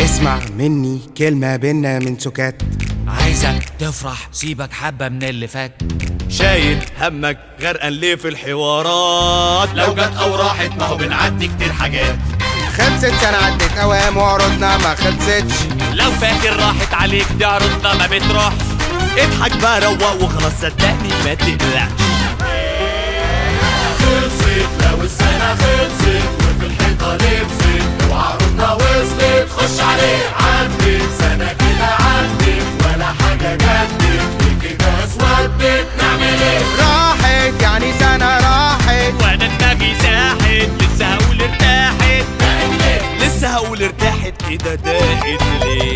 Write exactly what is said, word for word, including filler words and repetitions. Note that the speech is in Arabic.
اسمع مني كلمة بينا من سكات، عايزك تفرح سيبك حبة من اللي فات. شايل همك غرقان ليه في الحوارات؟ لو جت او راحت ما هو بنعدي كتير حاجات. خلصت سنة عدت اوام وعروضنا ما خلصتش. لو فاكر راحت عليك دي عروضنا ما بتروحش. اضحك بقى روق وخلاص صدقني ما تقلقش. خلصت لو السنة خلصت وفي الحيطة لبست وعروضنا وصلت خش عليه. عدت سنة كده عدت ولا حاجة جدت كده اسودت نعمل ايه؟ راحت يعني سنة راحت وانا دماغي ساحت لسه هقول ارتاحت. لسه هقول ارتاحت كده ضاقت ليه؟